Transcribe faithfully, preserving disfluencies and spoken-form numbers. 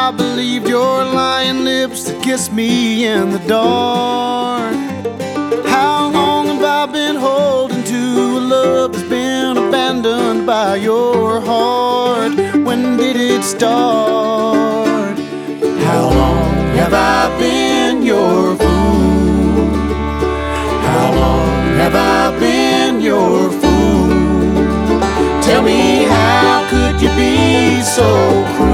I believed your lying lips to kiss me in the dark. How long have I been holding to a love that's been abandoned by your heart? When did it start? How long have I been your fool? How long have I been your fool? Tell me, how could you be so cruel?